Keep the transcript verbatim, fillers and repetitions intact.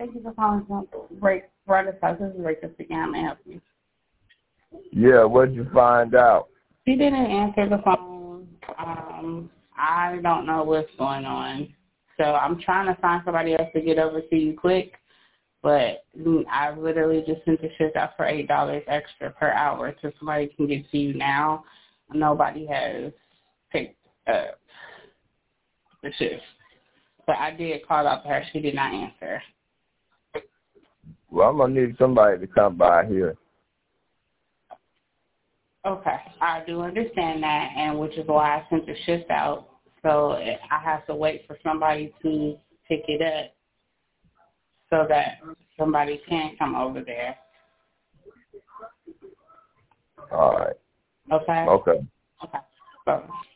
Thank you for calling. Break, Brother South. This is Rachel speaking. How may I help you? Yeah, what'd you find out? She didn't answer the phone. Um, I don't know what's going on. So I'm trying to find somebody else to get over to you quick, but I literally just sent the shift out for eight dollars extra per hour so somebody can get to you now. Nobody has picked up the shift. But I did call out to her. She did not answer. Well, I'm going to need somebody to come by here. Okay. I do understand that, and which is why I sent the shift out. So I have to wait for somebody to pick it up so that somebody can come over there. All right. Okay? Okay. Okay. So